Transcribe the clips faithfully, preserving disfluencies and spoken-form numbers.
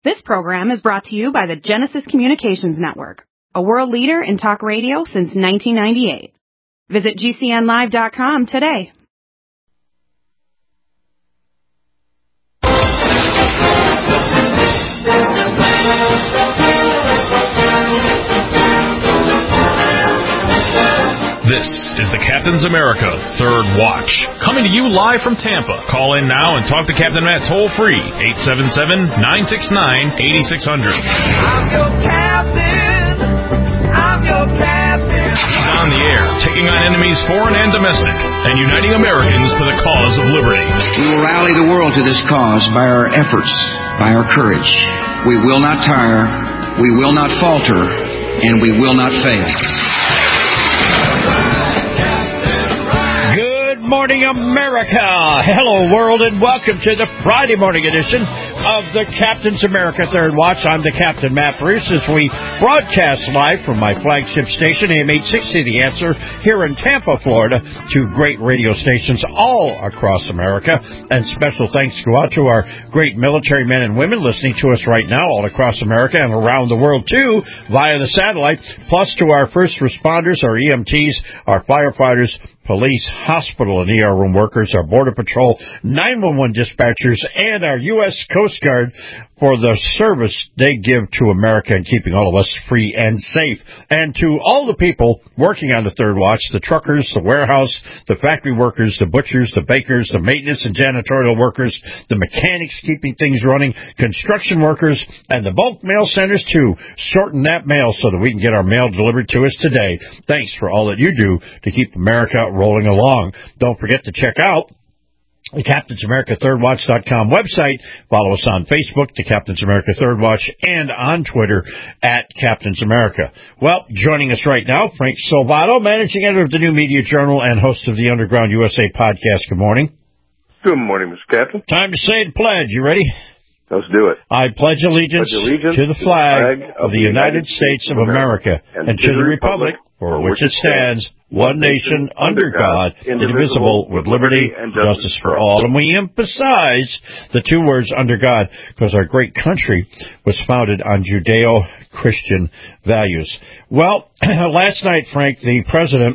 This program is brought to you by the Genesis Communications Network, a world leader in talk radio since nineteen ninety-eight. Visit G C N live dot com today. This is the Captain's America Third Watch, coming to you live from Tampa. Call in now and talk to Captain Matt toll-free, eight seven seven, nine six nine, eight six zero zero. I'm your captain. I'm your captain. He's on the air, taking on enemies foreign and domestic, and uniting Americans to the cause of liberty. We will rally the world to this cause by our efforts, by our courage. We will not tire, we will not falter, and we will not fail. Good morning, America. Hello, world, and welcome to the Friday morning edition of the Captain's America Third Watch. I'm the Captain, Matt Bruce, as we broadcast live from my flagship station, A M eight sixty, The Answer, here in Tampa, Florida, to great radio stations all across America. And special thanks go out to our great military men and women listening to us right now all across America and around the world, too, via the satellite, plus to our first responders, our E M Ts, our firefighters, police, hospital, and E R room workers, our Border Patrol, nine one one dispatchers, and our U S Coast Guard for the service they give to America and keeping all of us free and safe. And to all the people working on the Third Watch, the truckers, the warehouse, the factory workers, the butchers, the bakers, the maintenance and janitorial workers, the mechanics keeping things running, construction workers, and the bulk mail centers, too, sorting that mail so that we can get our mail delivered to us today. Thanks for all that you do to keep America rolling along. Don't forget to check out the Captain's America Third Watch dot com website. Follow us on Facebook, the Captain's America Third Watch, and on Twitter at Captain's America. Well, joining us right now, Frank Salvato, managing editor of the New Media Journal and host of the Underground U S A podcast. Good morning. Good morning, Mister Captain. Time to say the pledge. You ready? Let's do it. I pledge allegiance, pledge allegiance to the flag, to the flag of the United States of America, and, and to the republic for which it stands, one nation, under God, indivisible, with liberty and justice for all. And we emphasize the two words, under God, because our great country was founded on Judeo-Christian values. Well, last night, Frank, the president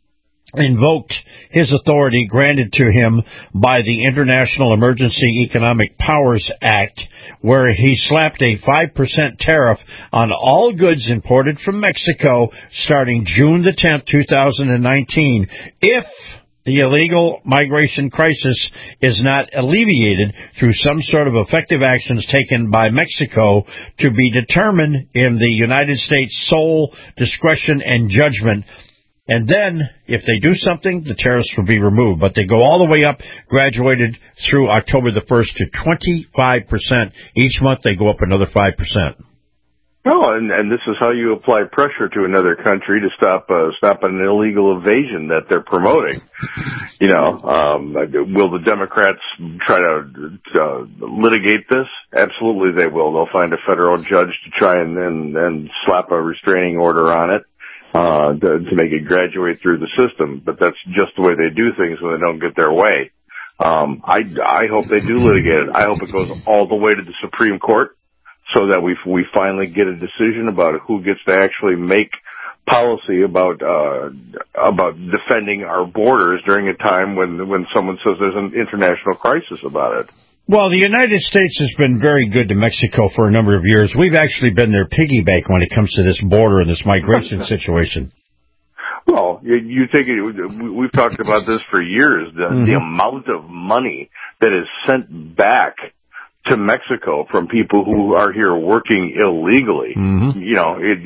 invoked his authority granted to him by the International Emergency Economic Powers Act, where he slapped a five percent tariff on all goods imported from Mexico starting June the tenth, two thousand nineteen, if the illegal migration crisis is not alleviated through some sort of effective actions taken by Mexico to be determined in the United States' sole discretion and judgment. And then, if they do something, the tariffs will be removed. But they go all the way up, graduated through October the first to twenty-five percent. Each month they go up another five percent. Oh, and, and this is how you apply pressure to another country to stop uh, stop an illegal invasion that they're promoting. You know, um, will the Democrats try to uh, litigate this? Absolutely they will. They'll find a federal judge to try and, and, and slap a restraining order on it. Uh, to, to make it graduate through the system, but that's just the way they do things when they don't get their way. Um, I, I hope they do litigate it. I hope it goes all the way to the Supreme Court so that we we finally get a decision about who gets to actually make policy about uh, about defending our borders during a time when when someone says there's an international crisis about it. Well, the United States has been very good to Mexico for a number of years. We've actually been their piggy bank when it comes to this border and this migration situation. Well, you, you take it, we've talked about this for years, the, mm-hmm. the amount of money that is sent back to Mexico from people who are here working illegally. Mm-hmm. You know, it,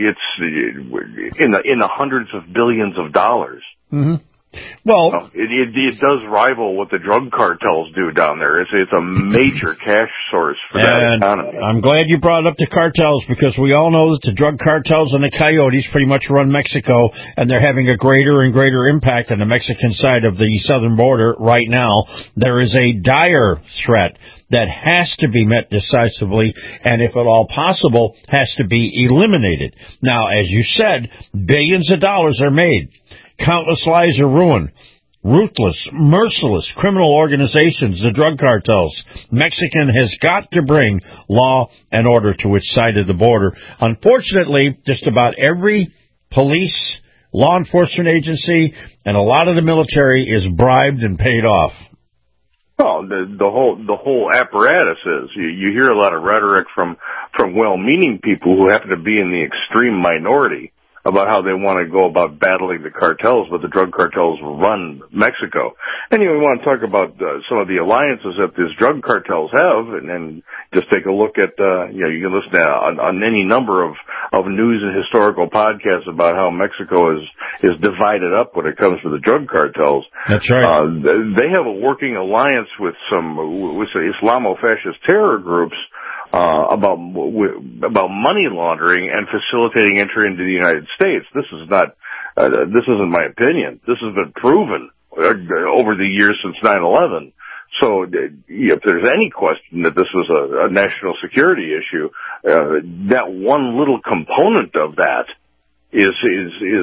it's in the, in the hundreds of billions of dollars. Mm-hmm. Well, oh, it, it, it does rival what the drug cartels do down there. It's, it's a major cash source for that economy. I'm glad you brought up the cartels, because we all know that the drug cartels and the coyotes pretty much run Mexico, and they're having a greater and greater impact on the Mexican side of the southern border right now. There is a dire threat that has to be met decisively, and if at all possible, has to be eliminated. Now, as you said, billions of dollars are made. Countless lives are ruined. ruthless, merciless criminal organizations, the drug cartels. Mexican has got to bring law and order to its side of the border. Unfortunately, just about every police, law enforcement agency, and a lot of the military is bribed and paid off. Well, the, the whole the whole apparatus is. You, you hear a lot of rhetoric from from well-meaning people who happen to be in the extreme minority about how they want to go about battling the cartels, but the drug cartels run Mexico. And, you know, we want to talk about uh, some of the alliances that these drug cartels have, and then just take a look at, uh, you know, you can listen to on, on any number of, of news and historical podcasts about how Mexico is, is divided up when it comes to the drug cartels. That's right. Uh, they have a working alliance with some, with some Islamo-fascist terror groups, Uh, about about money laundering and facilitating entry into the United States. This is not. Uh, this isn't my opinion. This has been proven over the years since nine eleven. So, if there's any question that this was a, a national security issue, uh, that one little component of that is is is.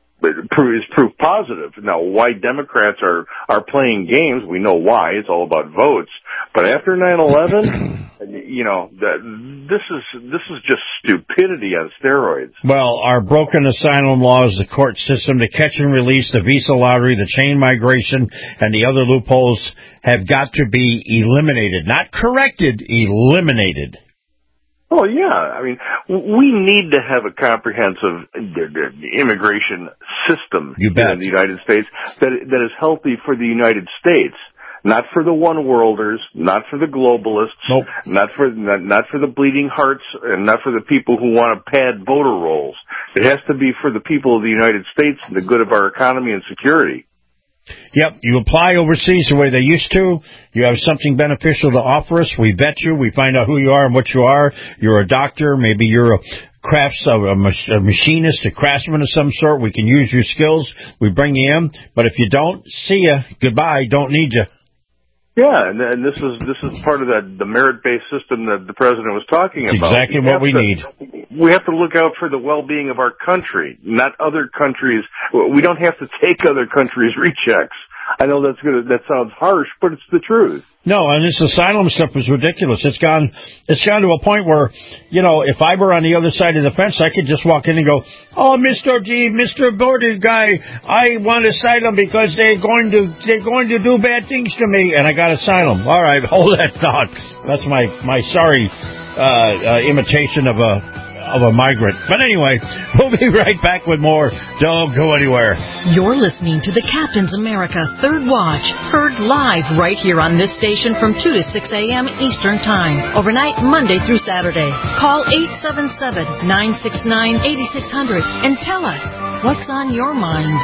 is proof positive. Now, why Democrats are, are playing games, we know why. It's all about votes. But after nine eleven, you know, that, this is this is just stupidity on steroids. Well, our broken asylum laws, the court system, the catch and release, the visa lottery, the chain migration, and the other loopholes have got to be eliminated. Not corrected, eliminated. Oh, yeah. I mean, we need to have a comprehensive immigration system you bet. in the United States that that is healthy for the United States, not for the one-worlders, not for the globalists, nope. not for not, not for the bleeding hearts, and not for the people who want to pad voter rolls. It has to be for the people of the United States and the good of our economy and security. Yep, you apply overseas the way they used to. You have something beneficial to offer us. We vet you. We find out who you are and what you are. You're a doctor. Maybe you're a crafts, a, a machinist, a craftsman of some sort. We can use your skills. We bring you in. But if you don't, see ya. Goodbye. Don't need you. Yeah, and, and this is this is part of that the merit-based system that the president was talking about. Exactly what we to, need. We have to look out for the well-being of our country, not other countries. We don't have to take other countries' rechecks. I know that's gonna that sounds harsh, but it's the truth. No, and this asylum stuff is ridiculous. It's gone it's gone to a point where, you know, if I were on the other side of the fence, I could just walk in and go, "Oh, Mister G, Mister Border guy, I want asylum because they're going to they're going to do bad things to me," and I got asylum. All right, hold that thought. That's my my sorry uh, uh, imitation of a of a migrant. But anyway, we'll be right back with more. Don't go anywhere. You're listening to the Captain's America Third Watch, heard live right here on this station from two to six a.m. Eastern Time, overnight Monday through Saturday. Call eight seven seven, nine six nine, eight six zero zero and tell us what's on your mind.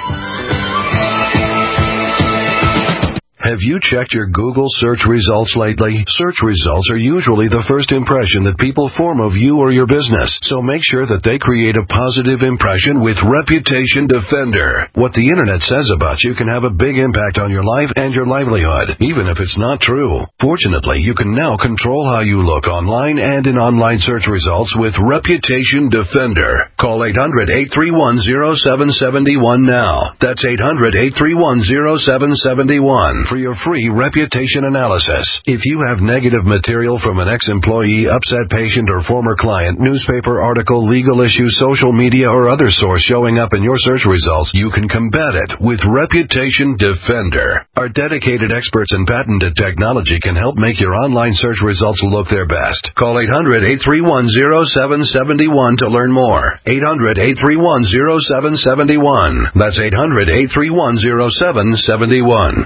Have you checked your Google search results lately? Search results are usually the first impression that people form of you or your business, so make sure that they create a positive impression with Reputation Defender. What the Internet says about you can have a big impact on your life and your livelihood, even if it's not true. Fortunately, you can now control how you look online and in online search results with Reputation Defender. Call eight hundred, eight three one, zero seven seven one now. That's eight hundred, eight three one, zero seven seven one. For your free reputation analysis. If you have negative material from an ex-employee, upset patient, or former client, newspaper article, legal issue, social media, or other source showing up in your search results, you can combat it with Reputation Defender. Our dedicated experts in patented technology can help make your online search results look their best. Call eight hundred, eight three one, zero seven seven one to learn more. eight hundred, eight three one, zero seven seven one. That's eight hundred, eight three one, zero seven seven one.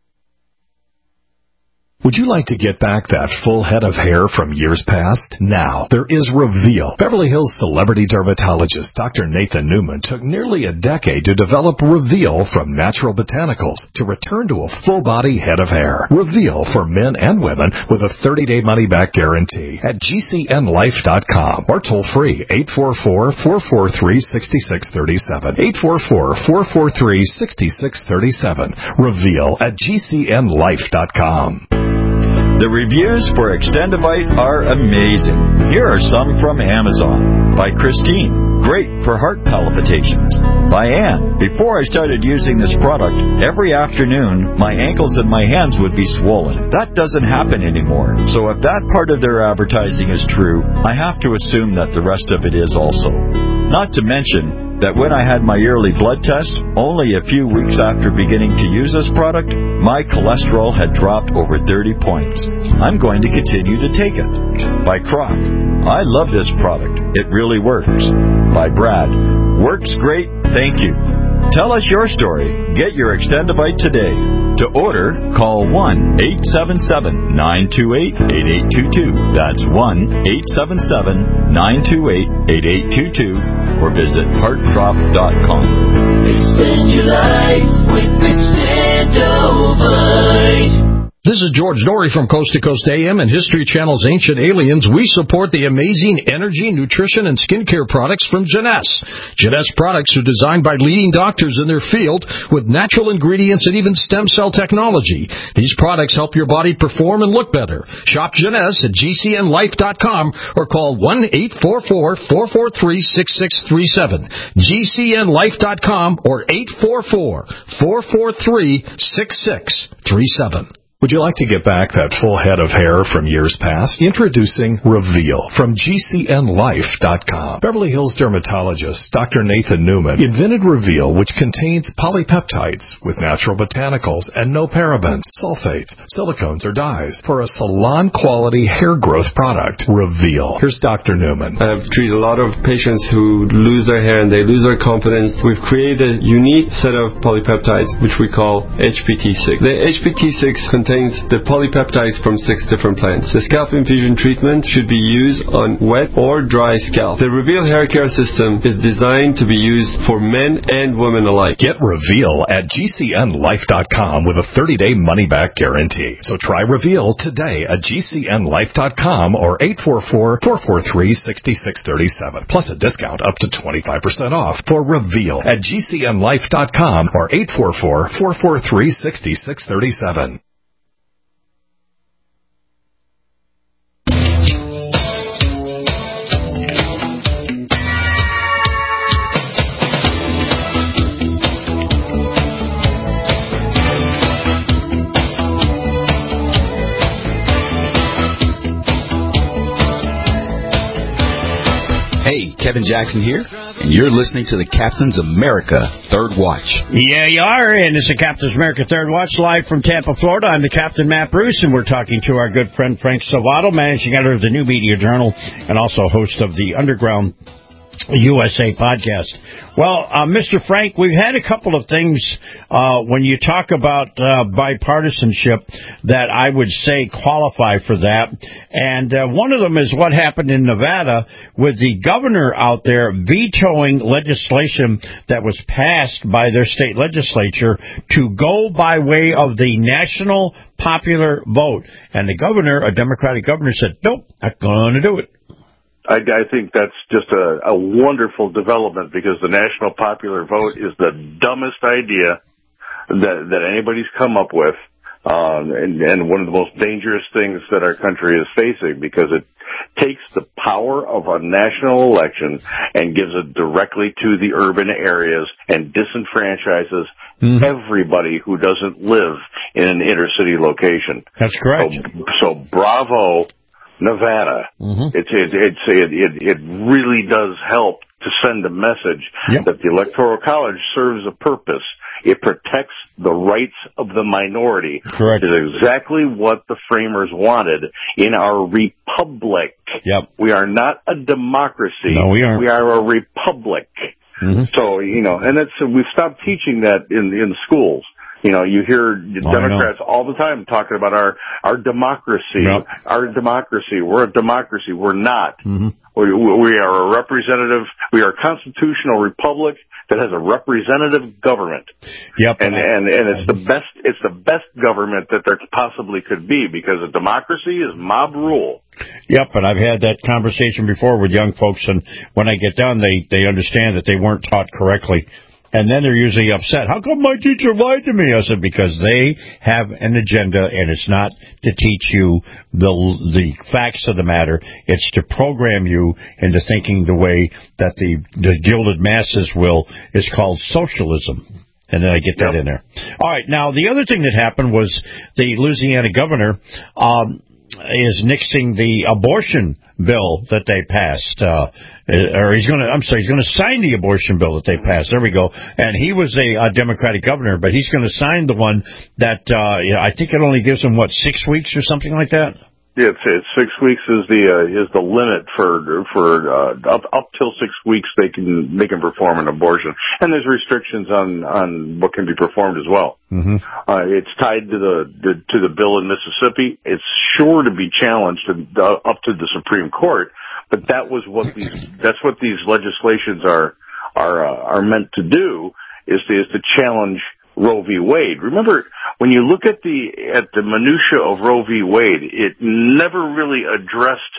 Would you like to get back that full head of hair from years past? Now, there is Reveal. Beverly Hills celebrity dermatologist Doctor Nathan Newman took nearly a decade to develop Reveal from natural botanicals to return to a full-body head of hair. Reveal for men and women with a thirty-day money-back guarantee at G C N life dot com or toll-free eight four four, four four three, six six three seven. eight four four, four four three, six six three seven. Reveal at G C N life dot com. The reviews for Extendivite are amazing. Here are some from Amazon. By Christine. Great for heart palpitations. By Anne. Before I started using this product, every afternoon, my ankles and my hands would be swollen. That doesn't happen anymore. So if that part of their advertising is true, I have to assume that the rest of it is also. Not to mention that when I had my yearly blood test, only a few weeks after beginning to use this product, my cholesterol had dropped over thirty points. I'm going to continue to take it. By Croc. I love this product. It really works. By Brad. Works great. Thank you. Tell us your story. Get your Extendivite today. To order, call one eight seven seven, nine two eight, eight eight two two. That's one eight seven seven, nine two eight, eight eight two two. Or visit heart drop dot com. Extend your life with Extendivite. This is George Norrie from Coast to Coast A M and History Channel's Ancient Aliens. We support the amazing energy, nutrition, and skincare products from Jeunesse. Jeunesse products are designed by leading doctors in their field with natural ingredients and even stem cell technology. These products help your body perform and look better. Shop Jeunesse at G C N life dot com or call one eight four four, four four three, six six three seven. G C N life dot com or eight four four, four four three, six six three seven. Would you like to get back that full head of hair from years past? Introducing Reveal from G C N life dot com. Beverly Hills dermatologist Doctor Nathan Newman invented Reveal, which contains polypeptides with natural botanicals and no parabens, sulfates, silicones, or dyes for a salon-quality hair growth product. Reveal. Here's Doctor Newman. I've treated a lot of patients who lose their hair and they lose their confidence. We've created a unique set of polypeptides, which we call H P T six. The H P T six contains the polypeptides from six different plants. The scalp infusion treatment should be used on wet or dry scalp. The Reveal hair care system is designed to be used for men and women alike. Get Reveal at G C N life dot com with a thirty-day money-back guarantee. So try Reveal today at G C N life dot com or eight four four, four four three, six six three seven. Plus a discount up to twenty-five percent off for Reveal at G C N life dot com or eight four four, four four three, six six three seven. Hey, Kevin Jackson here, and you're listening to the Captain's America Third Watch. Yeah, you are, and it's the Captain's America Third Watch live from Tampa, Florida. I'm the Captain Matt Bruce, and we're talking to our good friend Frank Salvato, managing editor of the New Media Journal and also host of the Underground U S A podcast. Well, uh, Mister Frank, we've had a couple of things uh, when you talk about uh, bipartisanship that I would say qualify for that. And uh, one of them is what happened in Nevada with the governor out there vetoing legislation that was passed by their state legislature to go by way of the national popular vote. And the governor, a Democratic governor, said, nope, not going to do it. I, I think that's just a, a wonderful development because the national popular vote is the dumbest idea that, that anybody's come up with, um, and, and one of the most dangerous things that our country is facing because it takes the power of a national election and gives it directly to the urban areas and disenfranchises mm-hmm. everybody who doesn't live in an inner city location. That's correct. So, so bravo. Nevada. Mm-hmm. It's, it, it's, it, it, it really does help to send a message yep. that the Electoral College serves a purpose. It protects the rights of the minority. Correct. It's exactly what the framers wanted in our republic. Yep. We are not a democracy. No, we aren't. We are a republic. Mm-hmm. So, you know, and that's, we've stopped teaching that in, in schools. You know, you hear Democrats all the time talking about our, our democracy, yep. our democracy. We're a democracy. We're not. Mm-hmm. We, we are a representative, we are a constitutional republic that has a representative government. Yep. And, and, and it's the best, it's the best government that there possibly could be because a democracy is mob rule. Yep, and I've had that conversation before with young folks, and when I get done, they, they understand that they weren't taught correctly. And then they're usually upset. How come my teacher lied to me? I said, because they have an agenda, and it's not to teach you the the facts of the matter. It's to program you into thinking the way that the, the gilded masses will, is called socialism. And then I get that yep. in there. All right. Now, the other thing that happened was the Louisiana governor um, is nixing the abortion bill that they passed. Uh, or he's going to, I'm sorry, he's going to sign the abortion bill that they passed. There we go. And he was a, a Democratic governor, but he's going to sign the one that, uh, you know, I think it only gives him, what, six weeks or something like that? Yeah, it's, it's six weeks is the uh, is the limit for for uh, up up till six weeks they can they can perform an abortion, and there's restrictions on on what can be performed as well. Mm-hmm. Uh, it's tied to the, the to the bill in Mississippi. It's sure to be challenged to, uh, up to the Supreme Court, but that was what these that's what these legislations are are uh, are meant to do is to is to challenge Roe v. Wade. Remember, when you look at the at the minutia of Roe v. Wade, it never really addressed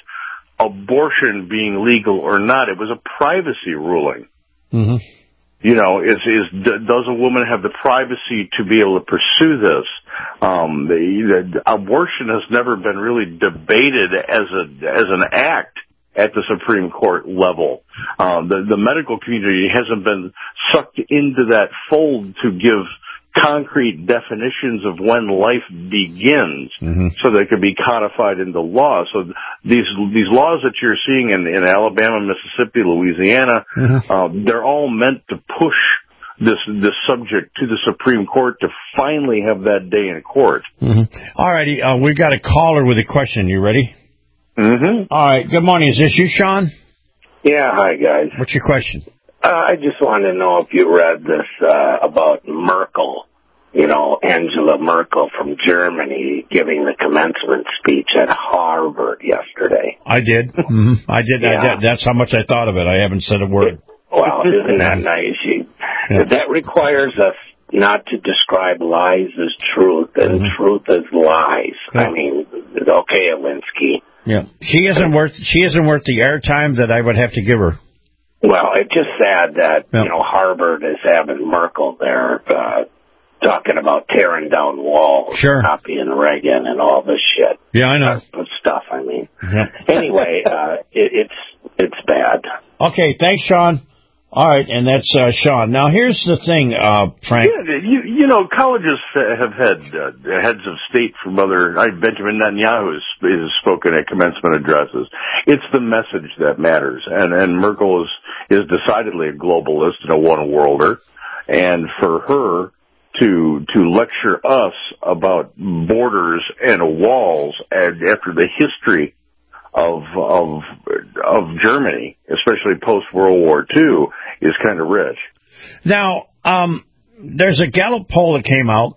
abortion being legal or not. It was a privacy ruling. Mm-hmm. You know, is is does a woman have the privacy to be able to pursue this? Um, the, the abortion has never been really debated as a as an act at the Supreme Court level. Um, the, the medical community hasn't been sucked into that fold to give concrete definitions of when life begins, mm-hmm. so they could be codified into law. So these these laws that you're seeing in, in Alabama, Mississippi, Louisiana, mm-hmm. um, they're all meant to push this this subject to the Supreme Court to finally have that day in court. Mm-hmm. All righty, uh, we've got a caller with a question. You ready? Mm-hmm. All right. Good morning. Is this you, Sean? Yeah. Hi, guys. What's your question? Uh, I just wanted to know if you read this uh, about Merkel, you know, Angela Merkel from Germany giving the commencement speech at Harvard yesterday. I did. Mm-hmm. I did. Yeah. I did. That's how much I thought of it. I haven't said a word. Well, isn't that nice? You, yeah. That requires us not to describe lies as truth and mm-hmm. truth as lies. Yeah. I mean, okay, Alinsky. Yeah, she isn't worth. She isn't worth the airtime that I would have to give her. Well, it's just sad that, yeah. you know, Harvard is having Merkel there uh, talking about tearing down walls, sure. copying Reagan and all this shit. Yeah, I know. Uh, stuff, I mean. Yeah. Anyway, uh, it, it's it's bad. Okay, thanks, Sean. All right, and that's uh, Sean. Now, here's the thing, uh, Frank. Yeah, you, you know, colleges have had uh, heads of state from other... I, Benjamin Netanyahu has, has spoken at commencement addresses. It's the message that matters. And, and Merkel is, is decidedly a globalist and a one-worlder. And for her to to lecture us about borders and walls and after the history of of of Germany, especially post World War Two, is kind of rich. Now, um, there's a Gallup poll that came out,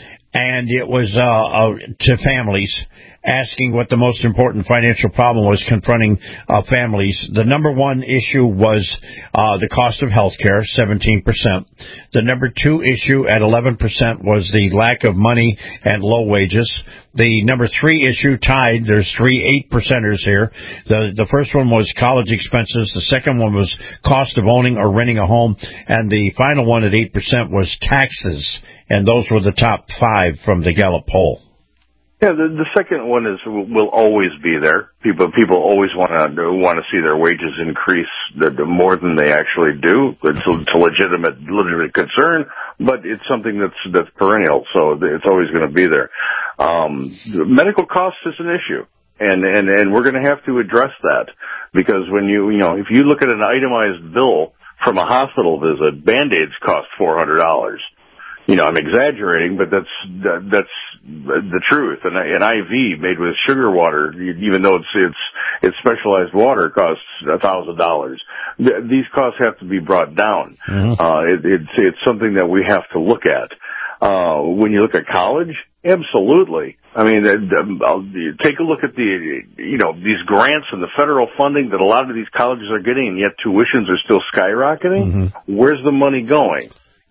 and it was uh, uh, to families, asking what the most important financial problem was confronting uh, families. The number one issue was uh, the cost of health care, seventeen percent. The number two issue at eleven percent was the lack of money and low wages. The number three issue tied. There's three eight percenters here. The the first one was college expenses. The second one was cost of owning or renting a home. And the final one at eight percent was taxes. And those were the top five from the Gallup poll. Yeah, the, the second one is will always be there. People people always want to want to see their wages increase the, the more than they actually do. It's a, it's a legitimate legitimate concern, but it's something that's that's perennial, so it's always going to be there. Um, medical costs is an issue, and and and we're going to have to address that, because when you you know if you look at an itemized bill from a hospital visit, Band-Aids cost four hundred dollars. You know, I'm exaggerating, but that's that, that's the truth. And an I V made with sugar water, even though it's it's it's specialized water, costs a thousand dollars. These costs have to be brought down. Mm-hmm. Uh, it, it's it's something that we have to look at. Uh, when you look at college, absolutely. I mean, I'll take a look at the you know these grants and the federal funding that a lot of these colleges are getting, and yet tuitions are still skyrocketing. Mm-hmm. Where's the money going?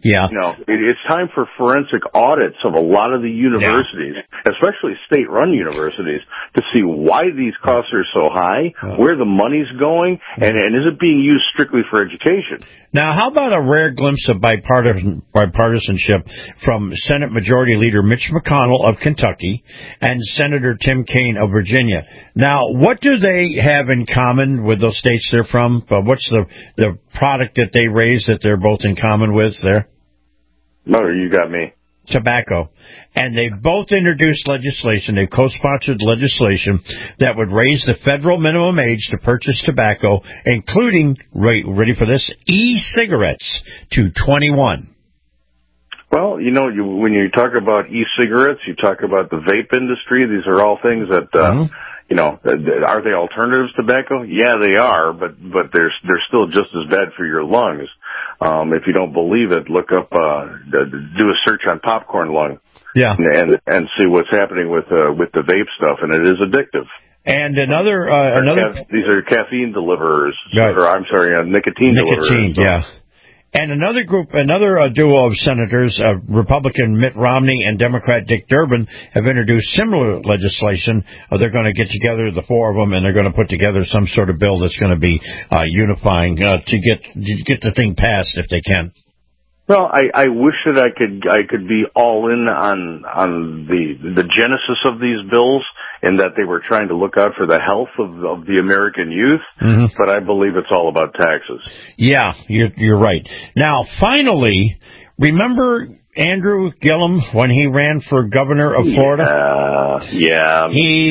Yeah. You know, it, it's time for forensic audits of a lot of the universities, yeah. especially state-run universities, to see why these costs are so high, oh. where the money's going, and, and is it being used strictly for education? Now, how about a rare glimpse of bipartisan, bipartisanship from Senate Majority Leader Mitch McConnell of Kentucky and Senator Tim Kaine of Virginia? Now, what do they have in common with those states they're from? Uh, what's the, the product that they raise that they're both in common with there? No, you got me. Tobacco. And they've both introduced legislation, they've co-sponsored legislation that would raise the federal minimum age to purchase tobacco, including, ready for this, e-cigarettes to twenty-one. Well, you know, you, when you talk about e-cigarettes, you talk about the vape industry. These are all things that, uh, mm-hmm. you know, are they alternatives to tobacco? Yeah, they are, but, but they're, they're still just as bad for your lungs. Um, if you don't believe it, look up, uh, do a search on popcorn lung. Yeah. And, and see what's happening with, uh, with the vape stuff, and it is addictive. And another, uh, another. Ca- these are caffeine deliverers. Right. Or, I'm sorry, uh, nicotine, nicotine deliverers. Nicotine, yeah. And another group, another uh, duo of senators, uh, Republican Mitt Romney and Democrat Dick Durbin, have introduced similar legislation. Uh, they're going to get together, the four of them, and they're going to put together some sort of bill that's going to be uh, unifying uh, to get to get the thing passed if they can. Well, I, I wish that I could I could be all in on on the the genesis of these bills, and that they were trying to look out for the health of, of the American youth. Mm-hmm. But I believe it's all about taxes. Yeah, you're you're right. Now, finally, remember Andrew Gillum when he ran for governor of Florida? Uh, yeah, he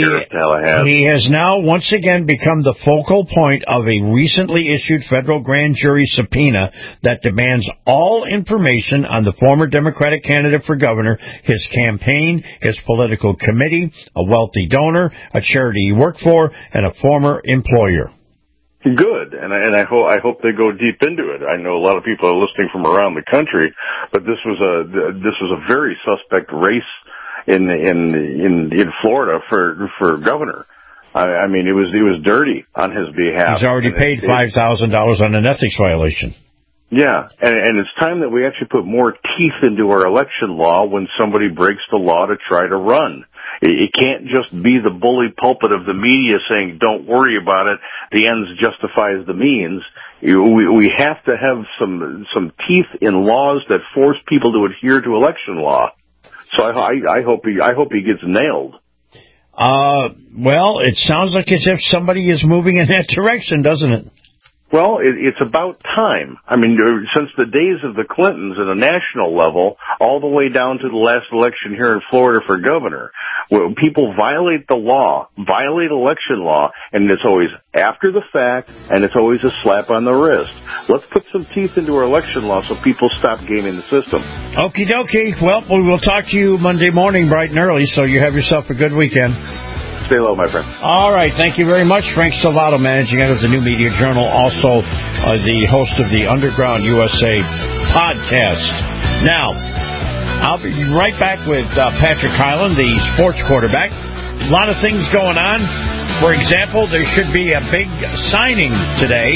he has now once again become the focal point of a recently issued federal grand jury subpoena that demands all information on the former Democratic candidate for governor, his campaign, his political committee, a wealthy donor, a charity he worked for, and a former employer. Good, and I, and I hope I hope they go deep into it. I know a lot of people are listening from around the country, but this was a this was a very suspect race in in in in Florida for for governor. I, I mean, it was it was dirty on his behalf. He's already paid five thousand dollars on an ethics violation. Yeah, and, and it's time that we actually put more teeth into our election law when somebody breaks the law to try to run. It can't just be the bully pulpit of the media saying, don't worry about it, the ends justifies the means. We, we have to have some some teeth in laws that force people to adhere to election law. So I, I, I hope he I hope he gets nailed. Uh, well, it sounds like as if somebody is moving in that direction, doesn't it? Well, it, it's about time. I mean, since the days of the Clintons at a national level, all the way down to the last election here in Florida for governor, where people violate the law, violate election law, and it's always after the fact, and it's always a slap on the wrist. Let's put some teeth into our election law so people stop gaming the system. Okie dokie. Well, we will talk to you Monday morning bright and early, so you have yourself a good weekend. Stay low, my friend. All right. Thank you very much. Frank Salvato, managing editor of the New Media Journal, also uh, the host of the Underground U S A podcast. Now, I'll be right back with uh, Patrick Hyland, the sports quarterback. A lot of things going on. For example, there should be a big signing today,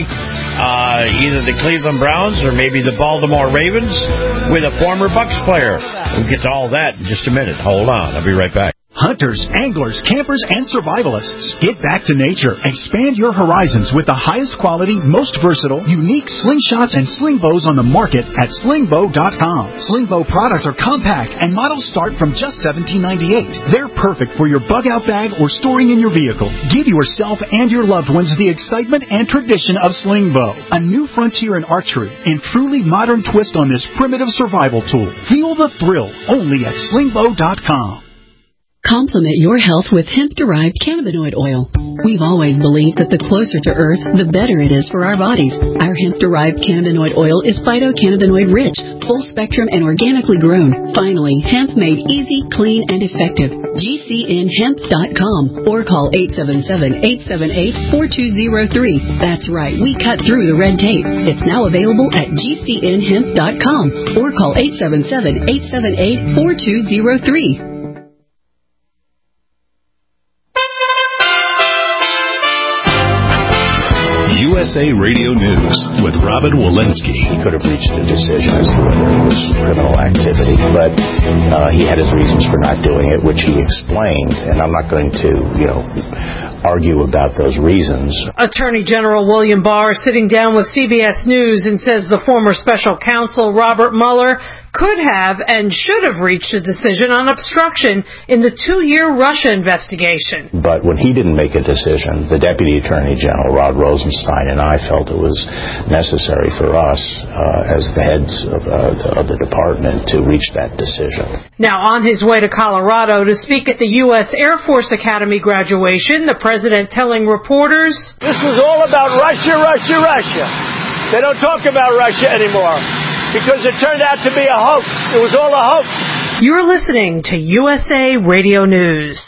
uh, either the Cleveland Browns or maybe the Baltimore Ravens, with a former Bucs player. We'll get to all that in just a minute. Hold on. I'll be right back. Hunters, anglers, campers, and survivalists. Get back to nature. Expand your horizons with the highest quality, most versatile, unique slingshots and sling bows on the market at sling bow dot com. Sling bow products are compact and models start from just seventeen ninety-eight. They're perfect for your bug-out bag or storing in your vehicle. Give yourself and your loved ones the excitement and tradition of sling bow. A new frontier in archery and truly modern twist on this primitive survival tool. Feel the thrill only at sling bow dot com. Complement your health with hemp-derived cannabinoid oil. We've always believed that the closer to Earth, the better it is for our bodies. Our hemp-derived cannabinoid oil is phytocannabinoid-rich, full-spectrum, and organically grown. Finally, hemp made easy, clean, and effective. G C N hemp dot com or call eight seven seven, eight seven eight, four two zero three. That's right, we cut through the red tape. It's now available at G C N hemp dot com or call eight seven seven, eight seven eight, four two zero three. U S S A Radio News with Robin Walensky. He could have reached a decision as to whether it was criminal activity, but uh, he had his reasons for not doing it, which he explained, and I'm not going to, you know, argue about those reasons. Attorney General William Barr sitting down with C B S News and says the former special counsel Robert Mueller could have and should have reached a decision on obstruction in the two-year Russia investigation. But when he didn't make a decision, the Deputy Attorney General, Rod Rosenstein, and I felt it was necessary for us, uh, as the heads of, uh, the, of the department, to reach that decision. Now, on his way to Colorado to speak at the U S Air Force Academy graduation, the president telling reporters, "This was all about Russia, Russia, Russia. They don't talk about Russia anymore because it turned out to be a hoax. It was all a hoax." You're listening to U S A Radio News.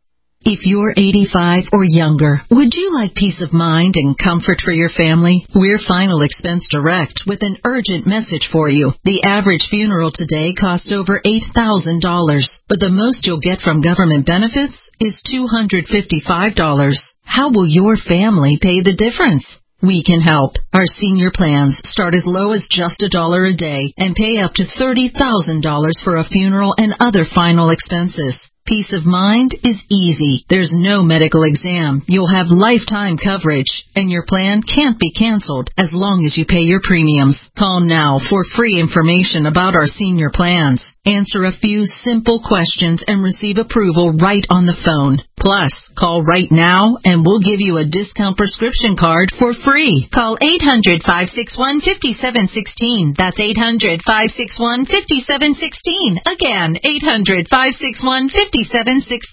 If you're eighty-five or younger, would you like peace of mind and comfort for your family? We're Final Expense Direct with an urgent message for you. The average funeral today costs over eight thousand dollars, but the most you'll get from government benefits is two hundred fifty-five dollars. How will your family pay the difference? We can help. Our senior plans start as low as just a dollar a day and pay up to thirty thousand dollars for a funeral and other final expenses. Peace of mind is easy. There's no medical exam. You'll have lifetime coverage, and your plan can't be canceled as long as you pay your premiums. Call now for free information about our senior plans. Answer a few simple questions and receive approval right on the phone. Plus, call right now and we'll give you a discount prescription card for free. Call eight hundred, five six one, five seven one six. That's eight hundred, five six one, five seven one six. Again, eight hundred, five six one, five seven one six.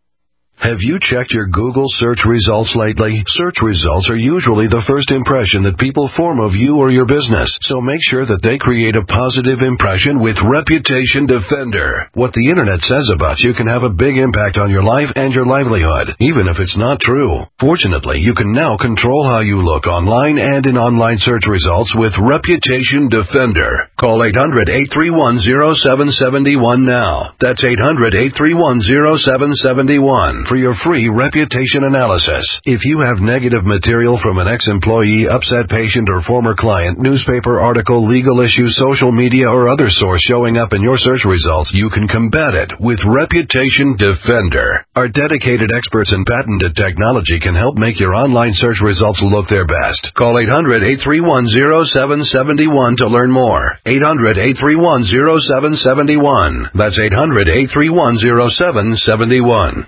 Have you checked your Google search results lately? Search results are usually the first impression that people form of you or your business, so make sure that they create a positive impression with Reputation Defender. What the internet says about you can have a big impact on your life and your livelihood, even if it's not true. Fortunately, you can now control how you look online and in online search results with Reputation Defender. Call eight hundred, eight three one, zero seven seven one now. That's eight hundred, eight three one, zero seven seven one. For your free reputation analysis. If you have negative material from an ex-employee, upset patient, or former client, newspaper article, legal issue, social media, or other source showing up in your search results, you can combat it with Reputation Defender. Our dedicated experts in patented technology can help make your online search results look their best. Call eight hundred, eight three one, zero seven seven one to learn more. eight hundred, eight three one, zero seven seven one. That's eight hundred, eight three one, zero seven seven one.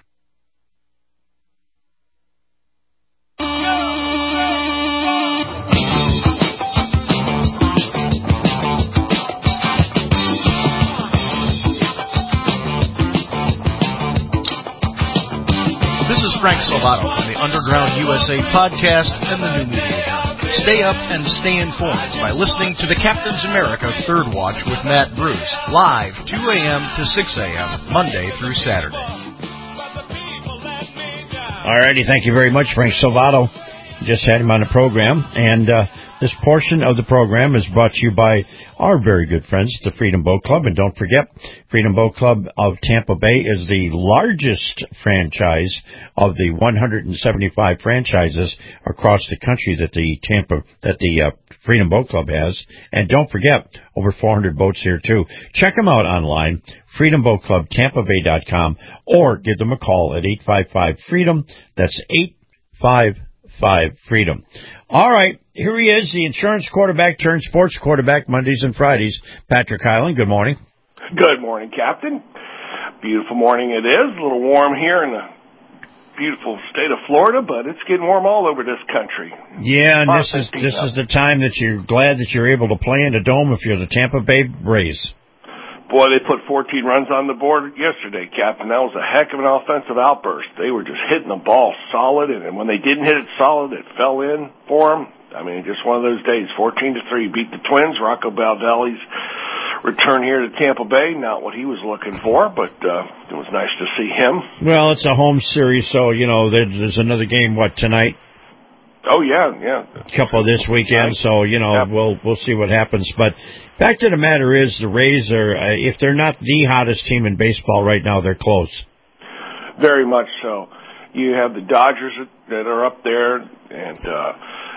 This is Frank Salvato from the Underground U S A podcast and the New Media. Stay up and stay informed by listening to the Captain's America Third Watch with Matt Bruce, live two a.m. to six a.m. Monday through Saturday. All righty, thank you very much, Frank Salvato. Just had him on the program, and uh, this portion of the program is brought to you by our very good friends at the Freedom Boat Club. And don't forget, Freedom Boat Club of Tampa Bay is the largest franchise of the one hundred seventy-five franchises across the country that the Tampa that the uh, Freedom Boat Club has. And don't forget, over four hundred boats here too. Check them out online, freedom boat club tampa bay dot com, or give them a call at eight five five freedom. That's eight five five freedom. All right, here he is, the insurance quarterback turned sports quarterback, Mondays and Fridays. Patrick Hyland, good morning. Good morning, Captain. Beautiful morning it is. A little warm here in the beautiful state of Florida, but it's getting warm all over this country. Yeah, and this is this is the time that you're glad that you're able to play in the Dome if you're the Tampa Bay Rays. Boy, they put fourteen runs on the board yesterday, Captain. That was a heck of an offensive outburst. They were just hitting the ball solid, and when they didn't hit it solid, it fell in for them. I mean, just one of those days. fourteen to three, beat the Twins. Rocco Baldelli's return here to Tampa Bay, not what he was looking for, but uh, it was nice to see him. Well, it's a home series, so, you know, there's another game, what, tonight? Oh, yeah, yeah. A couple this weekend, so, you know, yep. we'll we'll see what happens. But fact of the matter is, the Rays are, uh, if they're not the hottest team in baseball right now, they're close. Very much so. You have the Dodgers that are up there, and uh,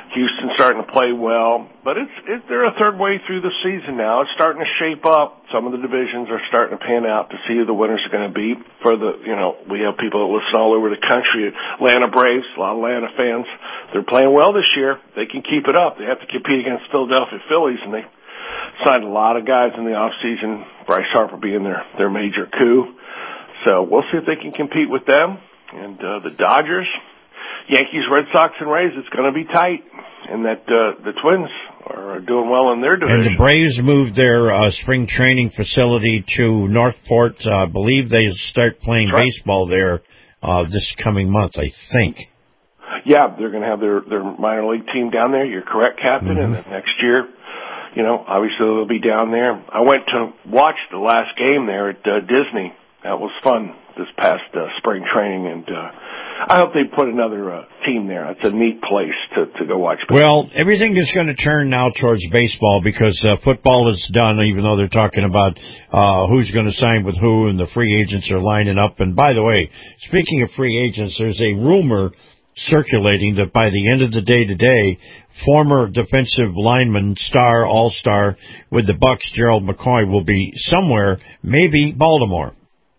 Houston's starting to play well, but it's it, they're a third way through the season now. It's starting to shape up. Some of the divisions are starting to pan out to see who the winners are going to be. For the, you know, we have people that listen all over the country. Atlanta Braves, a lot of Atlanta fans. They're playing well this year. They can keep it up. They have to compete against Philadelphia Phillies, and they signed a lot of guys in the off season. Bryce Harper being their their major coup. So we'll see if they can compete with them. And uh, the Dodgers, Yankees, Red Sox, and Rays, it's going to be tight. And that uh, the Twins are doing well in their division. And the Braves moved their uh, spring training facility to Northport. Uh, I believe they start playing right. baseball there uh, this coming month, I think. Yeah, they're going to have their, their minor league team down there. You're correct, Captain. Mm-hmm. And then next year, you know, obviously they'll be down there. I went to watch the last game there at uh, Disney. That was fun this past uh, spring training, and uh, I hope they put another uh, team there. It's a neat place to, to go watch baseball. Well, everything is going to turn now towards baseball because uh, football is done, even though they're talking about uh, who's going to sign with who, and the free agents are lining up. And by the way, speaking of free agents, there's a rumor circulating that by the end of the day today, former defensive lineman, star, all-star with the Bucks, Gerald McCoy, will be somewhere, maybe Baltimore.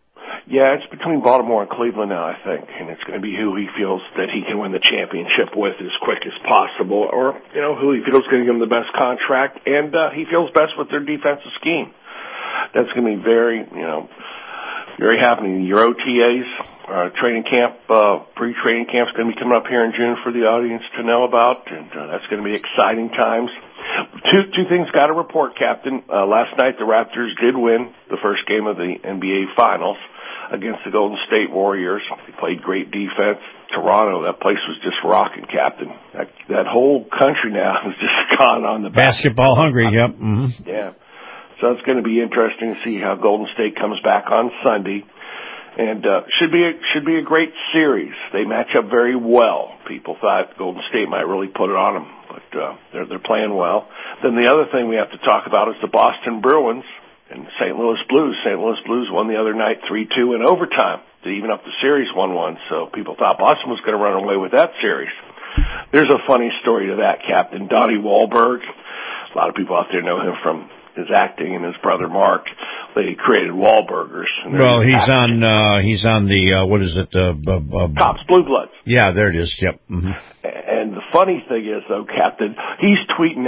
Yeah, it's between Baltimore and Cleveland now, I think, and it's going to be who he feels that he can win the championship with as quick as possible, or, you know, who he feels is going to give him the best contract, and uh, he feels best with their defensive scheme. That's going to be very, you know, very happening. Your O T As, uh, training camp, uh, pre-training camp's going to be coming up here in June for the audience to know about, and uh, that's going to be exciting times. Two two things got to report, Captain. Uh, last night the Raptors did win the first game of the N B A Finals against the Golden State Warriors. They played great defense. Toronto, that place was just rocking, Captain. That that whole country now is just gone on the basketball, basketball hungry. Yep. Mm-hmm. Yeah. So it's going to be interesting to see how Golden State comes back on Sunday, and uh, should be a, should be a great series. They match up very well. People thought Golden State might really put it on them, but uh, they're they're playing well. Then the other thing we have to talk about is the Boston Bruins and Saint Louis Blues. Saint Louis Blues won the other night three two in overtime to even up the series one one. So people thought Boston was going to run away with that series. There's a funny story to that, Captain. Donnie Wahlberg, a lot of people out there know him from his acting, and his brother Mark. They created Wahlburgers. Well, he's acting. on uh, he's on the uh, what is it? Uh, uh, uh, Cops Blue Bloods. Yeah, there it is. Yep. Mm-hmm. And the funny thing is, though, Captain, he's tweeting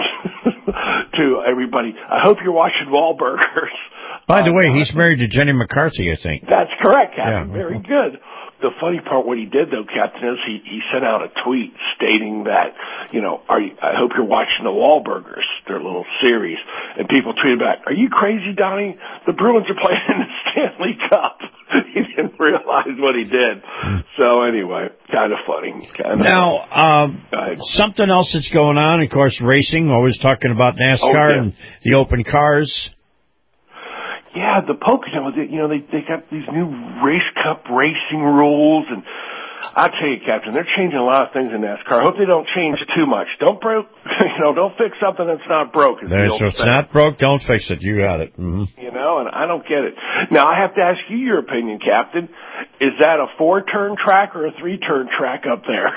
out to everybody, "I hope you're watching Wahlburgers." By the uh, way, he's married to Jenny McCarthy, I think. That's correct, Captain. Yeah. Very good. The funny part, what he did, though, Captain, is he, he sent out a tweet stating that, you know, are you, I hope you're watching the Wahlburgers, their little series. And people tweeted back, "Are you crazy, Donnie? The Bruins are playing in the Stanley Cup." He didn't realize what he did. So anyway, kind of funny. Kind of now, um, something else that's going on, of course, racing, always talking about NASCAR oh, yeah. and the open cars. Yeah, the Pocono, you know, they they got these new race cup racing rules, and I tell you, Captain, they're changing a lot of things in NASCAR. I hope they don't change too much. Don't broke, you know, don't fix something that's not broke. So it's saying. Not broke, don't fix it. You got it. Mm-hmm. You know, and I don't get it. Now I have to ask you your opinion, Captain. Is that a four-turn track or a three-turn track up there?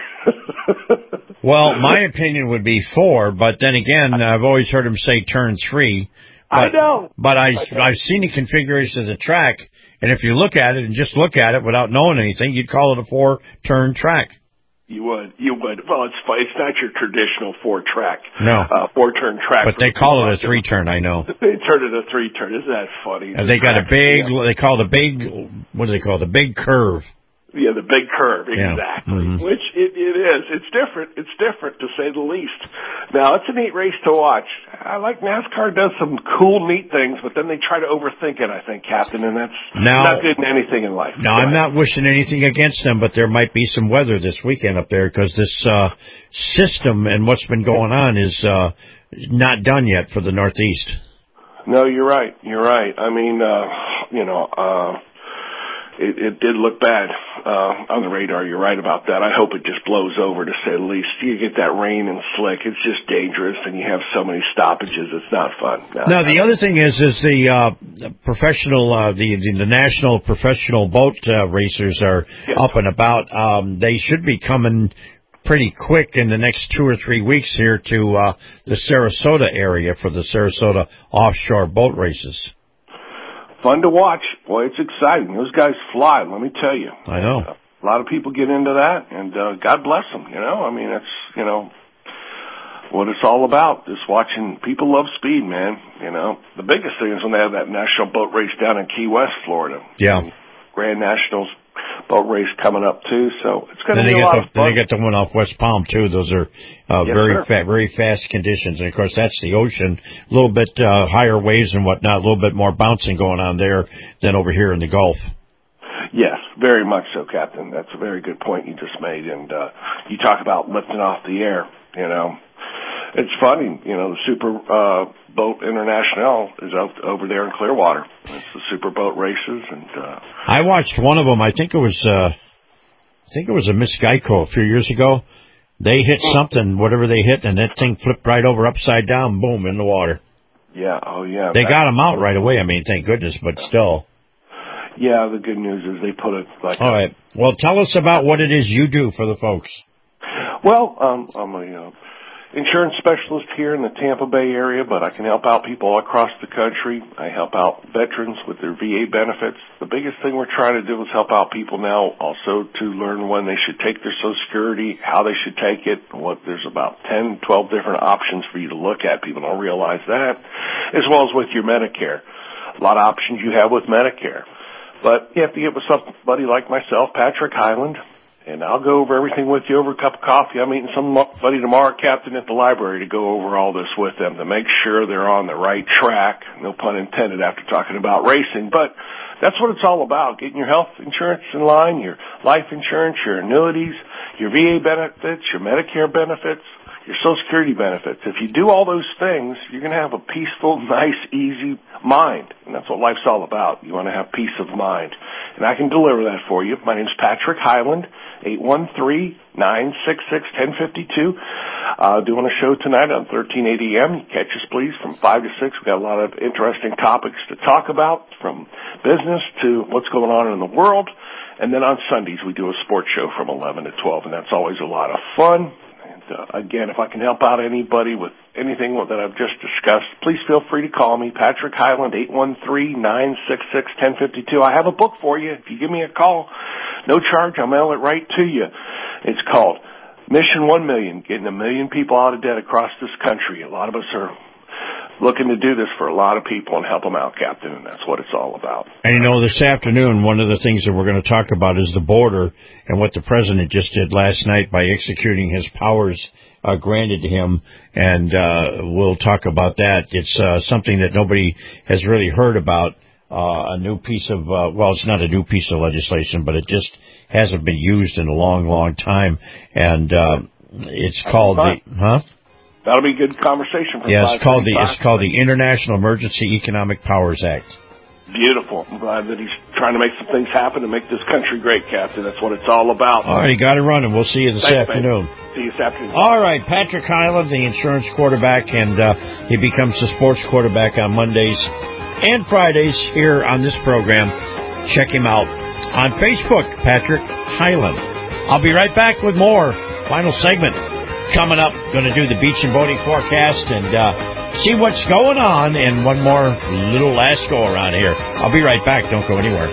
Well, my opinion would be four, but then again, I've always heard them say turn three. But, I know. But I, I've seen the configuration of the track, and if you look at it and just look at it without knowing anything, you'd call it a four-turn track. You would. You would. Well, it's it's not your traditional four-track. No. Uh, four-turn track. But they call it a three-turn, I know. They turned it a three-turn. Isn't that funny? And they got a big, yeah. they call it a big, what do they call it, a big curve. Yeah, the big curve, exactly. Yeah. Mm-hmm. Which it, it is. It's different. It's different, to say the least. Now, it's a neat race to watch. I like NASCAR does some cool, neat things, but then they try to overthink it, I think, Captain, and that's now, not good in anything in life. Now, I'm not wishing anything against them, but there might be some weather this weekend up there because this uh, system and what's been going on is uh, not done yet for the Northeast. No, you're right. You're right. I mean, uh, you know, uh, It, it did look bad uh, on the radar. You're right about that. I hope it just blows over, to say the least. You get that rain and slick. It's just dangerous, and you have so many stoppages. It's not fun. No, now, the other thing is, is the uh, professional, uh, the, the the national professional boat uh, racers are yes. up and about. Um, they should be coming pretty quick in the next two or three weeks here to uh, the Sarasota area for the Sarasota offshore boat races. Fun to watch. Boy, it's exciting. Those guys fly, let me tell you. I know. Uh, a lot of people get into that, and uh, God bless them, you know. I mean, it's, you know, what it's all about. Just watching. People love speed, man, you know. The biggest thing is when they have that national boat race down in Key West, Florida. Yeah. Grand Nationals boat race coming up, too, so it's going to be a get lot the, of fun. Then they get the one off West Palm, too. Those are uh, Yes, very sir. fa- very fast conditions. And, of course, that's the ocean. A little bit uh, higher waves and whatnot, a little bit more bouncing going on there than over here in the Gulf. Yes, very much so, Captain. That's a very good point you just made. And uh, you talk about lifting off the air, you know. It's funny, you know, the Super uh, Boat International is out over there in Clearwater. It's the Super Boat races. and uh, I watched one of them. I think it was uh, I think it was a Miss Geico a few years ago. They hit something, whatever they hit, and that thing flipped right over upside down, boom, in the water. Yeah, oh, yeah. They that, got them out right away. I mean, thank goodness, but still. Yeah, the good news is they put it like... All a, right. Well, tell us about what it is you do for the folks. Well, um, I'm a uh, insurance specialist here in the Tampa Bay area, but I can help out people all across the country. I help out veterans with their V A benefits. The biggest thing we're trying to do is help out people now also to learn when they should take their Social Security, how they should take it, and what there's about ten, twelve different options for you to look at. People don't realize that, as well as with your Medicare. A lot of options you have with Medicare. But you have to get with somebody like myself, Patrick Highland, and I'll go over everything with you over a cup of coffee. I'm meeting somebody tomorrow, Captain, at the library to go over all this with them to make sure they're on the right track. No pun intended after talking about racing, but that's what it's all about, getting your health insurance in line, your life insurance, your annuities, your V A benefits, your Medicare benefits, your Social Security benefits. If you do all those things, you're going to have a peaceful, nice, easy mind. And that's what life's all about. You want to have peace of mind. And I can deliver that for you. My name's Patrick Highland, eight one three, nine six six, one zero five two. Uh, doing a show tonight on thirteen eighty A M. Catch us, please, from five to six. We've got a lot of interesting topics to talk about, from business to what's going on in the world. And then on Sundays, we do a sports show from eleven to twelve, and that's always a lot of fun. Uh, again, if I can help out anybody with anything that I've just discussed, please feel free to call me, Patrick Highland, eight one three, nine six six, one zero five two. I have a book for you. If you give me a call, no charge, I'll mail it right to you. It's called Mission one million, getting a million people out of debt across this country. A lot of us are looking to do this for a lot of people and help them out, Captain, and that's what it's all about. And, you know, this afternoon, one of the things that we're going to talk about is the border and what the president just did last night by executing his powers uh, granted to him, and uh, we'll talk about that. It's uh, something that nobody has really heard about, uh, a new piece of, uh, well, it's not a new piece of legislation, but it just hasn't been used in a long, long time, and uh, it's called the, huh? That'll be a good conversation for Yeah, it's called the it's called the International Emergency Economic Powers Act. Beautiful. I'm glad that he's trying to make some things happen to make this country great, Captain. That's what it's all about. All right, you got it running. We'll see you this Thanks, afternoon. Man. See you this afternoon. All right, Patrick Highland, the insurance quarterback, and uh, he becomes the sports quarterback on Mondays and Fridays here on this program. Check him out on Facebook, Patrick Highland. I'll be right back with more. Final segment coming up. Going to do the beach and boating forecast and uh, see what's going on, and one more little last go around here. I'll be right back. Don't go anywhere.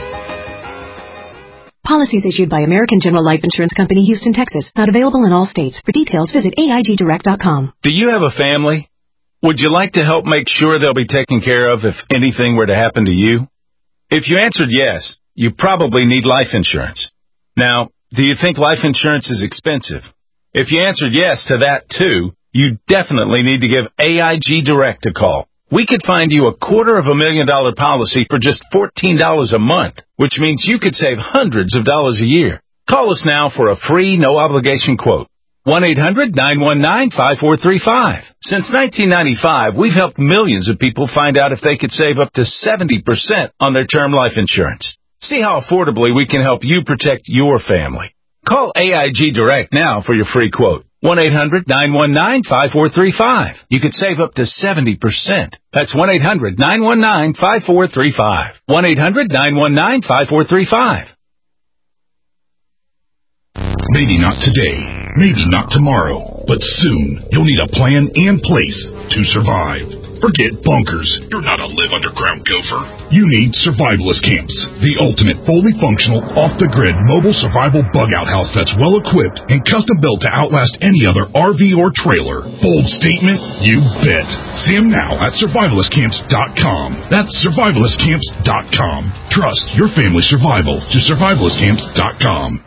Policies issued by American General Life Insurance Company, Houston, Texas. Not available in all states. For details, visit A I G direct dot com. Do you have a family? Would you like to help make sure they'll be taken care of if anything were to happen to you? If you answered yes, you probably need life insurance. Now, do you think life insurance is expensive? If you answered yes to that, too, you definitely need to give A I G Direct a call. We could find you a quarter of a million dollar policy for just fourteen dollars a month, which means you could save hundreds of dollars a year. Call us now for a free, no-obligation quote. one eight hundred, nine one nine, five four three five. Since nineteen ninety-five, we've helped millions of people find out if they could save up to seventy percent on their term life insurance. See how affordably we can help you protect your family. Call A I G Direct now for your free quote. one eight hundred, nine one nine, five four three five. You could save up to seventy percent. That's one eight hundred, nine one nine, five four three five. one eight hundred, nine one nine, five four three five. Maybe not today, maybe not tomorrow, but soon you'll need a plan and place to survive. Forget bunkers. You're not a live underground gopher. You need Survivalist Camps, the ultimate fully functional, off-the-grid mobile survival bug-out house that's well-equipped and custom-built to outlast any other R V or trailer. Bold statement? You bet. See them now at survivalist camps dot com. That's survivalist camps dot com. Trust your family's survival to survivalist camps dot com.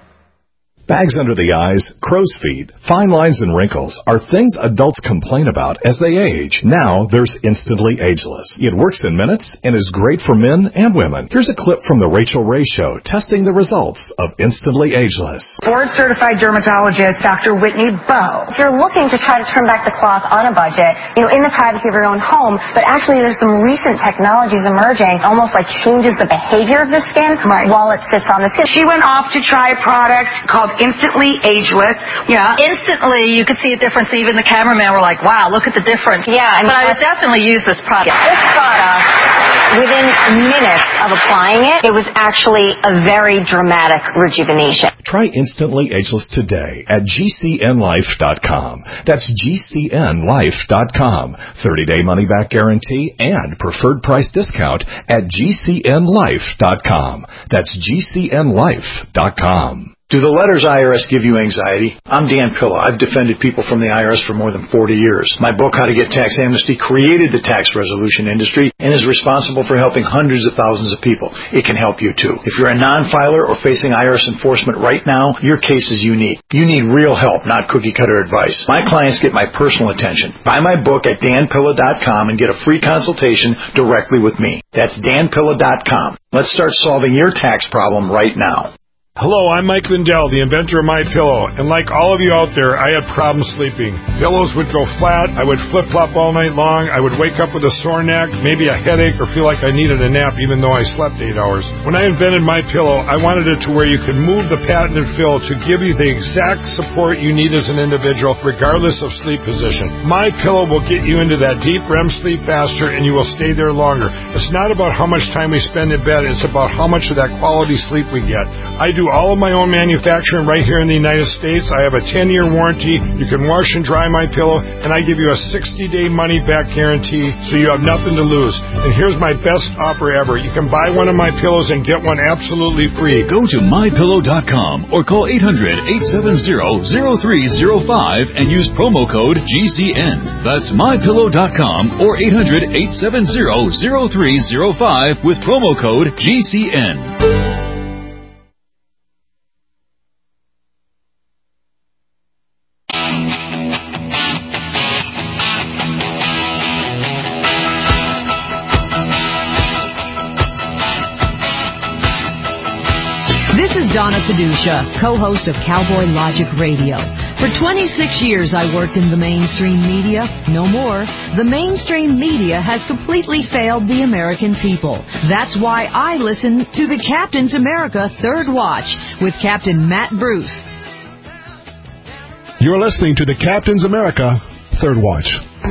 Bags under the eyes, crow's feet, fine lines, and wrinkles are things adults complain about as they age. Now there's Instantly Ageless. It works in minutes and is great for men and women. Here's a clip from the Rachel Ray Show testing the results of Instantly Ageless. Board-certified dermatologist Doctor Whitney Bowe. If you're looking to try to turn back the clock on a budget, you know, in the privacy of your own home, but actually there's some recent technologies emerging, almost like changes the behavior of the skin right. while it sits on the skin. She went off to try a product called Instantly Ageless. Yeah. Instantly, you could see a difference. Even the cameraman were like, wow, look at the difference. Yeah. I mean, but I would definitely use this product. This product, within minutes of applying it, it was actually a very dramatic rejuvenation. Try Instantly Ageless today at G C N life dot com. That's G C N life dot com. thirty-day money-back guarantee and preferred price discount at G C N life dot com. That's G C N life dot com. Do the letters I R S give you anxiety? I'm Dan Pilla. I've defended people from the I R S for more than forty years. My book, How to Get Tax Amnesty, created the tax resolution industry and is responsible for helping hundreds of thousands of people. It can help you too. If you're a non-filer or facing I R S enforcement right now, your case is unique. You need real help, not cookie-cutter advice. My clients get my personal attention. Buy my book at dan pilla dot com and get a free consultation directly with me. That's dan pilla dot com. Let's start solving your tax problem right now. Hello, I'm Mike Lindell, the inventor of MyPillow, and like all of you out there, I had problems sleeping. Pillows would go flat, I would flip-flop all night long, I would wake up with a sore neck, maybe a headache, or feel like I needed a nap even though I slept eight hours. When I invented MyPillow, I wanted it to where you could move the patented fill to give you the exact support you need as an individual, regardless of sleep position. MyPillow will get you into that deep R E M sleep faster, and you will stay there longer. It's not about how much time we spend in bed, it's about how much of that quality sleep we get. I do all of my own manufacturing right here in the United States. I have a ten-year warranty. You can wash and dry my pillow, and I give you a sixty-day money-back guarantee, so you have nothing to lose. And here's my best offer ever. You can buy one of my pillows and get one absolutely free. Go to my pillow dot com or call eight hundred, eight seven zero, zero three zero five and use promo code G C N. That's my pillow dot com or eight hundred, eight seven zero, zero three zero five with promo code G C N. Donna Padusha, co-host of Cowboy Logic Radio. For twenty-six years I worked in the mainstream media. No more. The mainstream media has completely failed the American people. That's why I listen to the Captain's America Third Watch with Captain Matt Bruce. You're listening to the Captain's America Third Watch.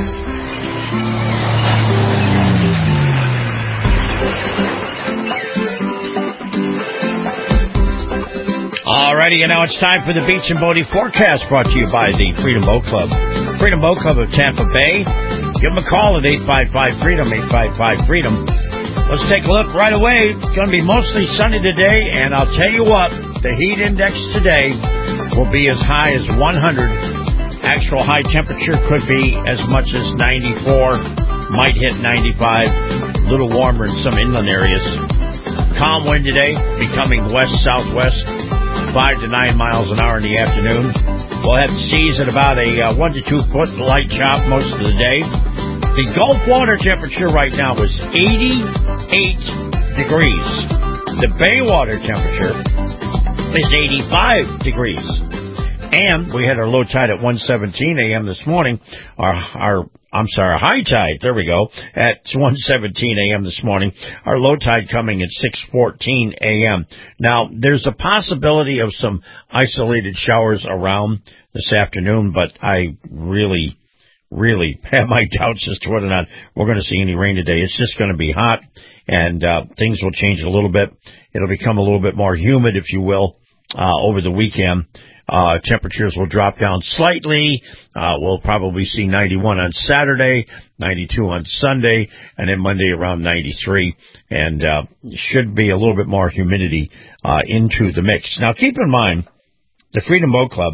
Alrighty, and now it's time for the Beach and Bodie forecast, brought to you by the Freedom Boat Club. Freedom Boat Club of Tampa Bay. Give them a call at eight five five, freedom, eight five five, freedom. Let's take a look right away. It's going to be mostly sunny today, and I'll tell you what, the heat index today will be as high as one hundred. Actual high temperature could be as much as ninety-four, might hit ninety-five, a little warmer in some inland areas. Calm wind today, becoming west-southwest. Five to nine miles an hour in the afternoon. We'll have seas at about a uh, one to two foot light chop most of the day. The Gulf water temperature right now is eighty-eight degrees. The Bay water temperature is eighty-five degrees. And we had our low tide at one seventeen a.m. this morning. Our, our, I'm sorry, high tide, there we go, at one seventeen a.m. this morning. Our low tide coming at six fourteen a.m. Now, there's a possibility of some isolated showers around this afternoon, but I really, really have my doubts as to whether or not we're going to see any rain today. It's just going to be hot, and uh, things will change a little bit. It'll become a little bit more humid, if you will. uh, over the weekend. Uh, temperatures will drop down slightly. Uh, we'll probably see ninety-one on Saturday, ninety-two on Sunday, and then Monday around ninety-three. And uh, should be a little bit more humidity uh, into the mix. Now, keep in mind, the Freedom Boat Club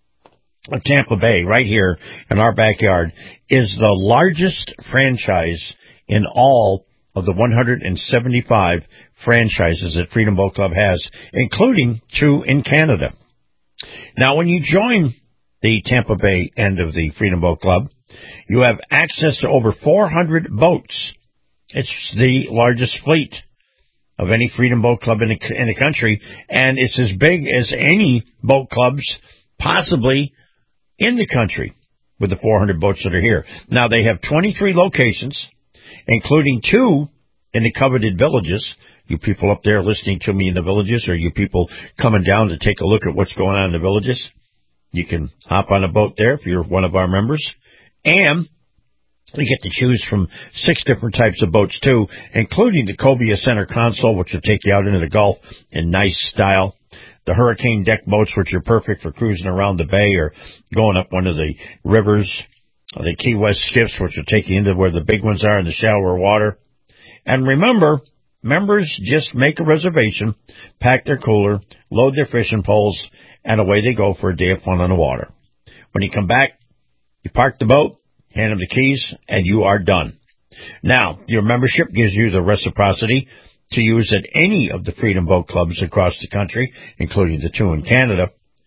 of Tampa Bay, right here in our backyard, is the largest franchise in all of the one hundred seventy-five franchises that Freedom Boat Club has, including two in Canada. Now, when you join the Tampa Bay end of the Freedom Boat Club, you have access to over four hundred boats. It's the largest fleet of any Freedom Boat Club in the, in the country, and it's as big as any boat clubs possibly in the country with the four hundred boats that are here. Now, they have twenty-three locations, including two in the coveted villages. You people up there listening to me in the villages, or you people coming down to take a look at what's going on in the villages, you can hop on a boat there if you're one of our members. And you get to choose from six different types of boats, too, including the Cobia Center Console, which will take you out into the Gulf in nice style. The Hurricane Deck boats, which are perfect for cruising around the bay or going up one of the rivers. The Key West skiffs, which will take you into where the big ones are in the shallower water. And remember, members just make a reservation, pack their cooler, load their fishing poles, and away they go for a day of fun on the water. When you come back, you park the boat, hand them the keys, and you are done. Now, your membership gives you the reciprocity to use at any of the Freedom Boat Clubs across the country, including the two in Canada.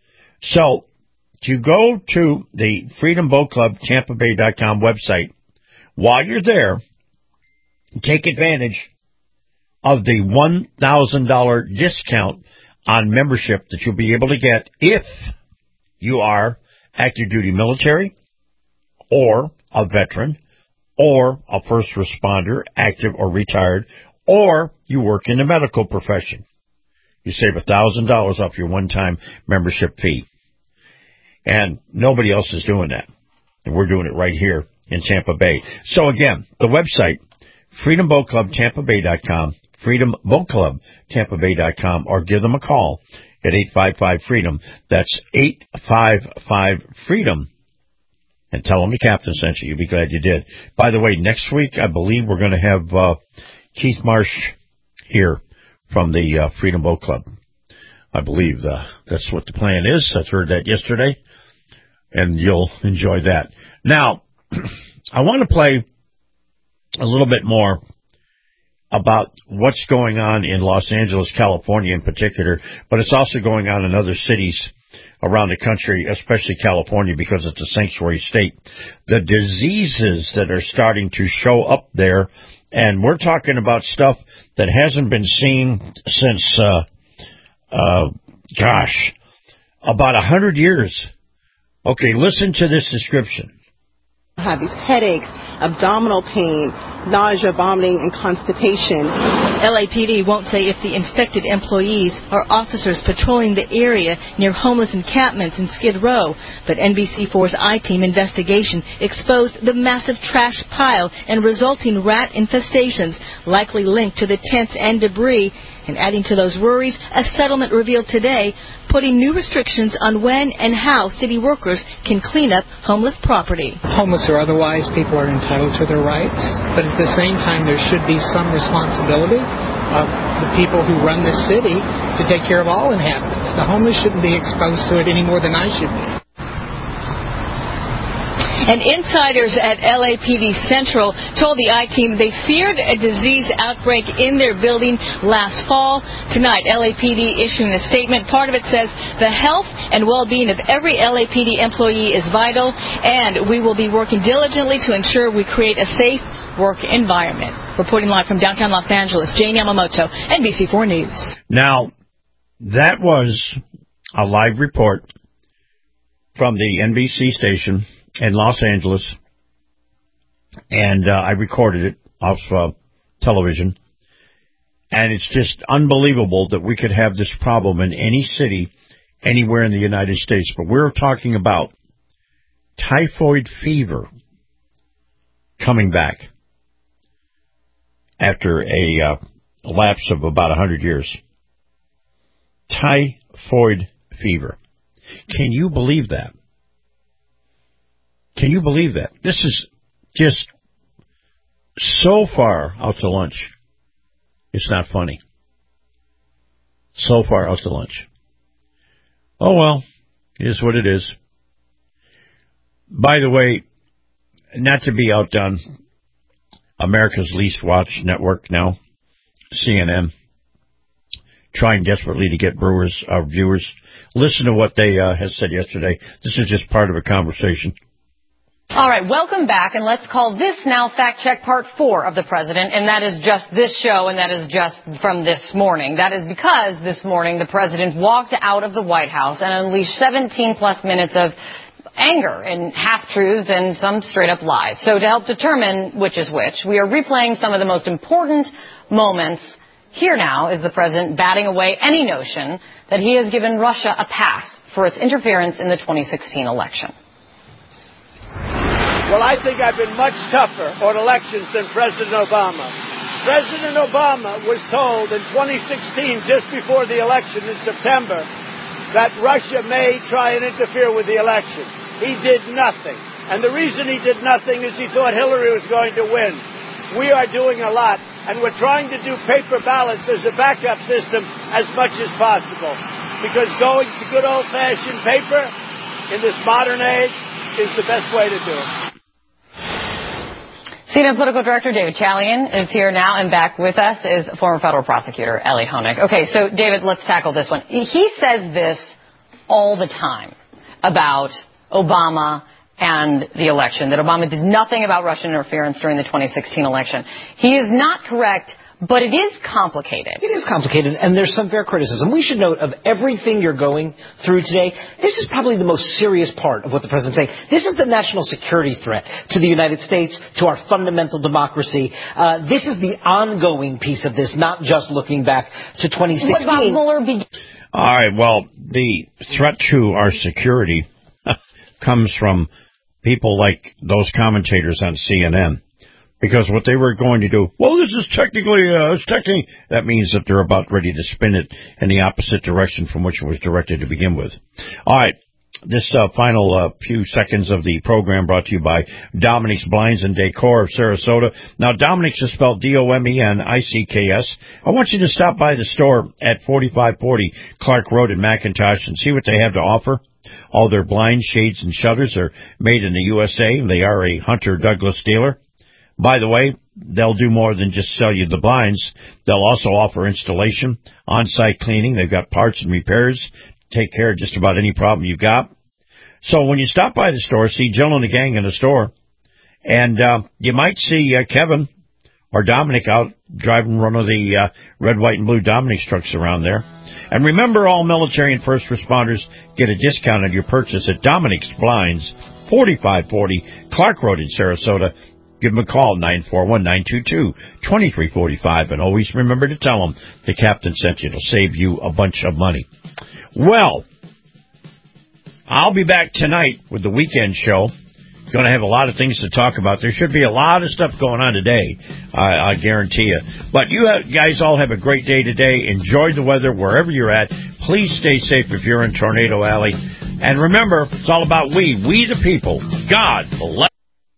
So, to go to the Freedom Boat Club Tampa Bay dot com website, while you're there, take advantage of the one thousand dollars discount on membership that you'll be able to get if you are active duty military or a veteran or a first responder, active or retired, or you work in the medical profession. You save one thousand dollars off your one-time membership fee. And nobody else is doing that. And we're doing it right here in Tampa Bay. So again, the website, Freedom Boat Club Tampa Bay dot com, Freedom Boat Club Tampa Bay dot com, or give them a call at eight five five freedom. That's eight five five freedom. And tell them the captain sent you. You'll be glad you did. By the way, next week, I believe we're going to have uh, Keith Marsh here from the uh, Freedom Boat Club. I believe uh, that's what the plan is. I heard that yesterday, and you'll enjoy that. Now, I want to play a little bit more about what's going on in Los Angeles, California in particular, but it's also going on in other cities around the country, especially California, because it's a sanctuary state. The diseases that are starting to show up there, and we're talking about stuff that hasn't been seen since, uh, uh, gosh, about a hundred years. Okay, listen to this description. Have these headaches, abdominal pain, nausea, vomiting, and constipation. L A P D won't say if the infected employees are officers patrolling the area near homeless encampments in Skid Row, but N B C four's I-Team investigation exposed the massive trash pile and resulting rat infestations, likely linked to the tents and debris. And adding to those worries, a settlement revealed today putting new restrictions on when and how city workers can clean up homeless property. Homeless or otherwise, people are entitled to their rights, but at the same time, there should be some responsibility of the people who run this city to take care of all inhabitants. The homeless shouldn't be exposed to it any more than I should be. And insiders at L A P D Central told the I-Team they feared a disease outbreak in their building last fall. Tonight, L A P D issuing a statement. Part of it says the health and well-being of every L A P D employee is vital, and we will be working diligently to ensure we create a safe work environment. Reporting live from downtown Los Angeles, Jane Yamamoto, N B C four News. Now, that was a live report from the N B C station in Los Angeles, and uh, I recorded it off uh, television, and it's just unbelievable that we could have this problem in any city anywhere in the United States. But we're talking about typhoid fever coming back after a uh, lapse of about one hundred years. Typhoid fever. Can you believe that? Can you believe that? This is just so far out to lunch. It's not funny. So far out to lunch. Oh, well, it is what it is. By the way, not to be outdone, America's least watched network now, C N N, trying desperately to get Brewers, our viewers. Listen to what they uh, has said yesterday. This is just part of a conversation. All right, welcome back, and let's call this now Fact Check Part four of the President, and that is just this show, and that is just from this morning. That is because this morning the President walked out of the White House and unleashed seventeen plus minutes of anger and half-truths and some straight-up lies. So to help determine which is which, we are replaying some of the most important moments. Here now is the President batting away any notion that he has given Russia a pass for its interference in the twenty sixteen election. Well, I think I've been much tougher on elections than President Obama. President Obama was told in twenty sixteen, just before the election in September, that Russia may try and interfere with the election. He did nothing. And the reason he did nothing is he thought Hillary was going to win. We are doing a lot, and we're trying to do paper ballots as a backup system as much as possible. Because going to good old-fashioned paper in this modern age is the best way to do it. C N N Political Director David Chalian is here now, and back with us is former federal prosecutor Elie Honig. Okay, so David, let's tackle this one. He says this all the time about Obama and the election, that Obama did nothing about Russian interference during the twenty sixteen election. He is not correct, but it is complicated. It is complicated, and there's some fair criticism. We should note, of everything you're going through today, this is probably the most serious part of what the President's saying. This is the national security threat to the United States, to our fundamental democracy. Uh, this is the ongoing piece of this, not just looking back to twenty sixteen. What about Mueller? Be- All right, well, the threat to our security comes from people like those commentators on C N N. Because what they were going to do, well, this is technically, uh, it's technically, that means that they're about ready to spin it in the opposite direction from which it was directed to begin with. All right, this uh, final uh, few seconds of the program brought to you by Dominick's Blinds and Decor of Sarasota. Now, Dominick's is spelled D O M E N I C K S. I want you to stop by the store at forty-five forty Clark Road in McIntosh and see what they have to offer. All their blinds, shades, and shutters are made in the U S A. They are a Hunter Douglas dealer. By the way, they'll do more than just sell you the blinds. They'll also offer installation, on-site cleaning. They've got parts and repairs. Take care of just about any problem you've got. So when you stop by the store, see Jill and the gang in the store, and uh, you might see uh, Kevin or Dominic out driving one of the uh, red, white, and blue Dominick's trucks around there. And remember, all military and first responders get a discount on your purchase at Dominick's Blinds, forty-five forty Clark Road in Sarasota. Give them a call, nine four one, nine two two, two three four five, and always remember to tell them the captain sent you. It'll save you a bunch of money. Well, I'll be back tonight with the weekend show. Going to have a lot of things to talk about. There should be a lot of stuff going on today, I, I guarantee you. But you have, guys all have a great day today. Enjoy the weather wherever you're at. Please stay safe if you're in Tornado Alley. And remember, it's all about we, we the people. God bless.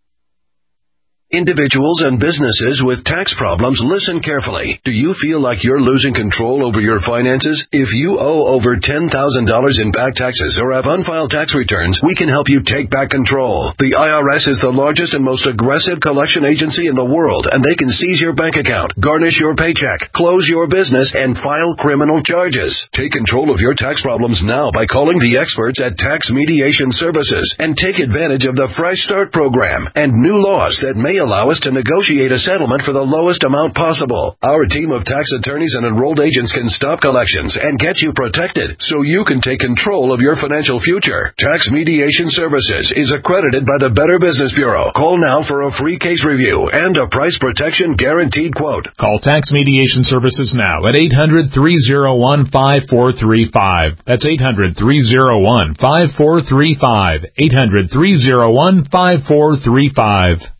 Individuals and businesses with tax problems, listen carefully. Do you feel like you're losing control over your finances? If you owe over ten thousand dollars in back taxes or have unfiled tax returns, we can help you take back control. The I R S is the largest and most aggressive collection agency in the world, and they can seize your bank account, garnish your paycheck, close your business, and file criminal charges. Take control of your tax problems now by calling the experts at Tax Mediation Services and take advantage of the Fresh Start program and new laws that may allow us to negotiate a settlement for the lowest amount possible. Our team of tax attorneys and enrolled agents can stop collections and get you protected so you can take control of your financial future. Tax Mediation Services is accredited by the Better Business Bureau. Call now for a free case review and a price protection guaranteed quote. Call Tax Mediation Services now at eight hundred, three oh one, five four three five. That's eight hundred, three oh one, five four three five. eight hundred, three oh one, five four three five.